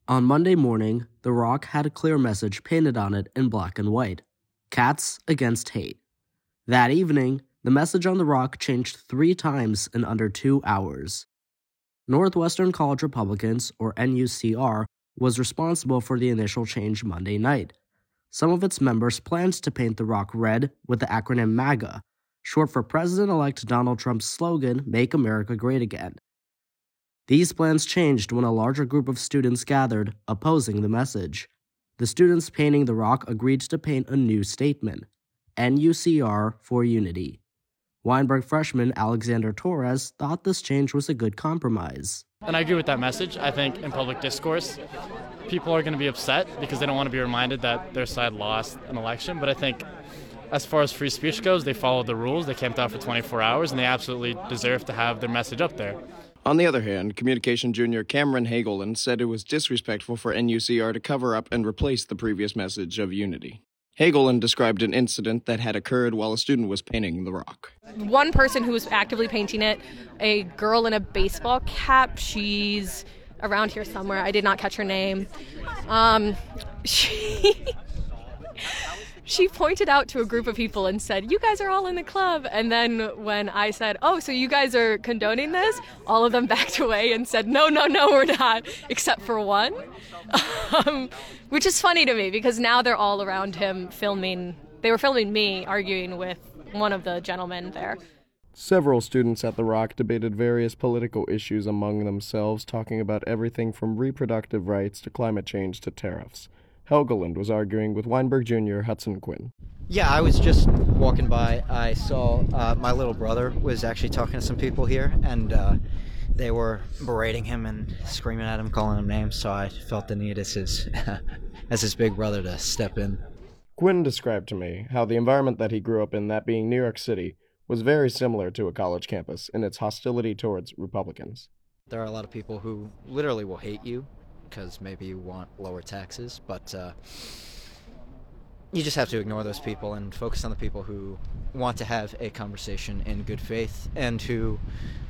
On Monday morning, The Rock had a clear message painted on it in black and white: Cats against hate. That evening, the message on The Rock changed 3 times in under 2 hours. Northwestern College Republicans, or NUCR, was responsible for the initial change Monday night. Some of its members planned to paint The Rock red with the acronym MAGA, short for President-elect Donald Trump's slogan, Make America Great Again. These plans changed when a larger group of students gathered, opposing the message. The students painting The Rock agreed to paint a new statement: NUCR for Unity. Weinberg freshman Alexander Torres thought this change was a good compromise. And I agree with that message. I think in public discourse, people are going to be upset because they don't want to be reminded that their side lost an election. But I think as far as free speech goes, they followed the rules. They camped out for 24 hours, and they absolutely deserve to have their message up there. On the other hand, communication junior Cameron Hagelin said it was disrespectful for NUCR to cover up and replace the previous message of unity. Hagelin described an incident that had occurred while a student was painting The Rock. One person who was actively painting it, a girl in a baseball cap, she's around here somewhere, I did not catch her name. She pointed out to a group of people and said, "You guys are all in the club." And then when I said, "Oh, so you guys are condoning this?" all of them backed away and said, No, we're not, except for one. Which is funny to me because now they're all around him filming. They were filming me arguing with one of the gentlemen there. Several students at The Rock debated various political issues among themselves, talking about everything from reproductive rights to climate change to tariffs. Helgeland was arguing with Weinberg Jr. Hudson Quinn. Yeah, I was just walking by. I saw my little brother was actually talking to some people here, and they were berating him and screaming at him, calling him names, so I felt the need as his, as his big brother to step in. Quinn described to me how the environment that he grew up in, that being New York City, was very similar to a college campus in its hostility towards Republicans. There are a lot of people who literally will hate you because maybe you want lower taxes, but you just have to ignore those people and focus on the people who want to have a conversation in good faith and who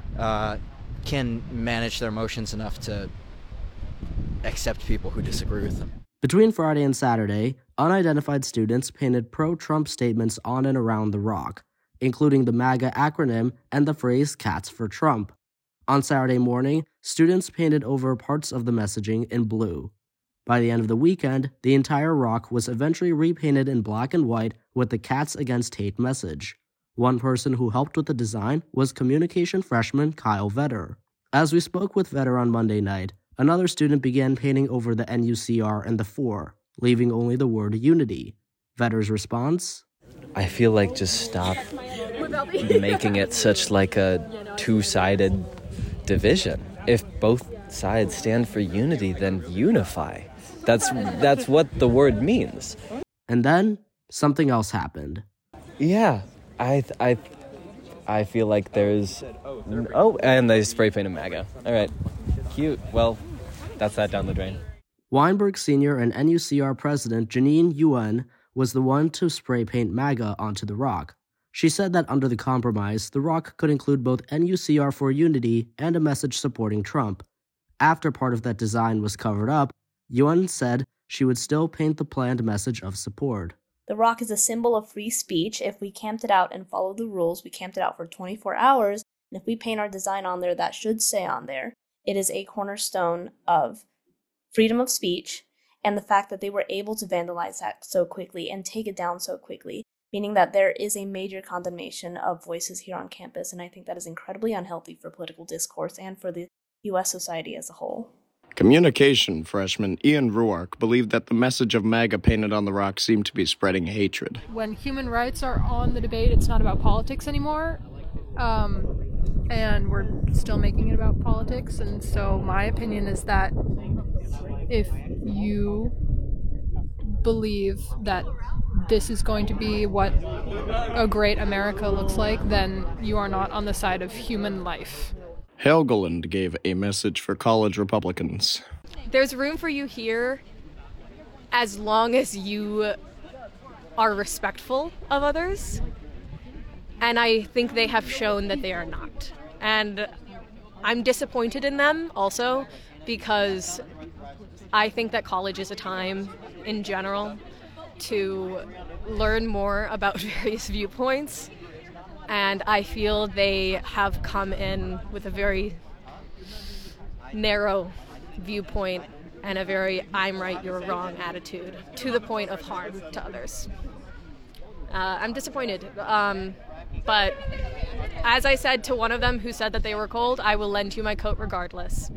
can manage their emotions enough to accept people who disagree with them. Between Friday and Saturday, unidentified students painted pro-Trump statements on and around The Rock, including the MAGA acronym and the phrase Cats for Trump. On Saturday morning, students painted over parts of the messaging in blue. By the end of the weekend, the entire Rock was eventually repainted in black and white with the Cats Against Hate message. One person who helped with the design was communication freshman Kyle Vetter. As we spoke with Vetter on Monday night, another student began painting over the NUCR and the 4, leaving only the word unity. Vetter's response? I feel like just stop making it such like a two-sided division. If both sides stand for unity, then unify. That's what the word means. And then something else happened. Yeah, I feel like there's and they spray painted MAGA. All right, cute. Well, that's that down the drain. Weinberg Sr. and NUCR President Janine Yuen was the one to spray paint MAGA onto The Rock. She said that under the compromise, The Rock could include both NUCR for Unity and a message supporting Trump. After part of that design was covered up, Yuen said she would still paint the planned message of support. The Rock is a symbol of free speech. If we camped it out and followed the rules, we camped it out for 24 hours, and if we paint our design on there, that should say on there, it is a cornerstone of freedom of speech, and the fact that they were able to vandalize that so quickly and take it down so quickly, meaning that there is a major condemnation of voices here on campus, and I think that is incredibly unhealthy for political discourse and for the U.S. society as a whole. Communication freshman Ian Ruark believed that the message of MAGA painted on The Rock seemed to be spreading hatred. When human rights are on the debate, it's not about politics anymore, and we're still making it about politics, and so my opinion is that if you believe that this is going to be what a great America looks like, then you are not on the side of human life. Helgeland gave a message for college Republicans. There's room for you here as long as you are respectful of others, and I think they have shown that they are not. And I'm disappointed in them also because I think that college is a time, in general, to learn more about various viewpoints, and I feel they have come in with a very narrow viewpoint and a very I'm right, you're wrong attitude, to the point of harm to others. I'm disappointed, but as I said to one of them who said that they were cold, I will lend you my coat regardless.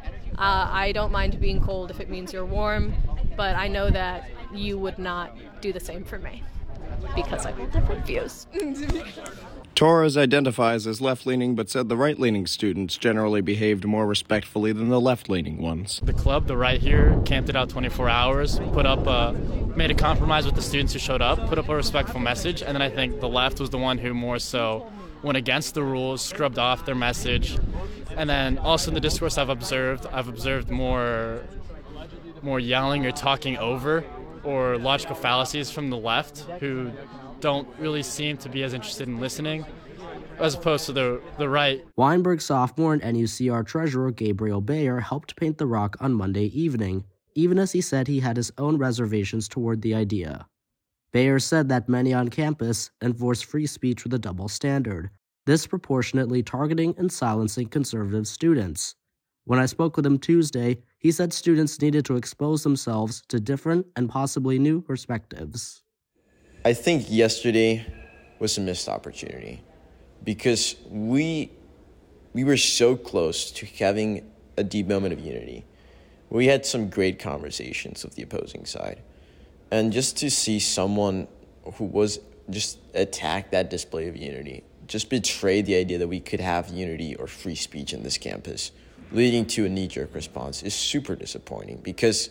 I don't mind being cold if it means you're warm, but I know that you would not do the same for me because I have different views. Torres identifies as left-leaning, but said the right-leaning students generally behaved more respectfully than the left-leaning ones. The club, the right here, camped it out 24 hours, made a compromise with the students who showed up, put up a respectful message, and then I think the left was the one who more so went against the rules, scrubbed off their message. And then also in the discourse I've observed more yelling or talking over or logical fallacies from the left, who don't really seem to be as interested in listening, as opposed to the right. Weinberg sophomore and NUCR treasurer Gabriel Bayer helped paint the rock on Monday evening, even as he said he had his own reservations toward the idea. Bayer said that many on campus enforce free speech with a double standard, disproportionately targeting and silencing conservative students. When I spoke with him Tuesday, he said students needed to expose themselves to different and possibly new perspectives. I think yesterday was a missed opportunity because we were so close to having a deep moment of unity. We had some great conversations with the opposing side. And just to see someone who was just attack that display of unity, just betray the idea that we could have unity or free speech in this campus, leading to a knee-jerk response, is super disappointing because,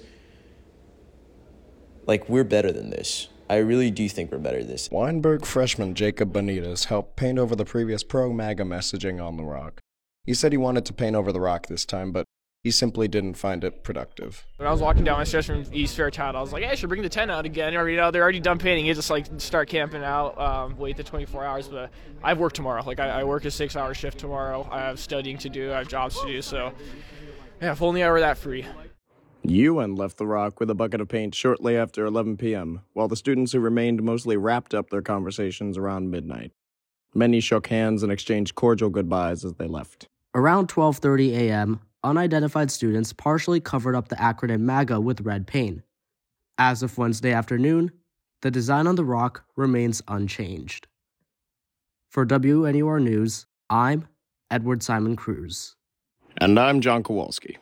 we're better than this. I really do think we're better than this. Weinberg freshman Jacob Benitez helped paint over the previous pro-MAGA messaging on the rock. He said he wanted to paint over the rock this time, but he simply didn't find it productive. When I was walking down my stairs from East Fairchild, I was like, hey, I should bring the tent out again. Or, they're already done painting. You just start camping out, wait the 24 hours. But I have work tomorrow. I work a 6-hour shift tomorrow. I have studying to do. I have jobs to do. So, yeah, if only I were that free. Ewan left the rock with a bucket of paint shortly after 11 p.m., while the students who remained mostly wrapped up their conversations around midnight. Many shook hands and exchanged cordial goodbyes as they left. Around 12:30 a.m., unidentified students partially covered up the acronym MAGA with red paint. As of Wednesday afternoon, the design on the rock remains unchanged. For WNUR News, I'm Edward Simon Cruz. And I'm John Kowalski.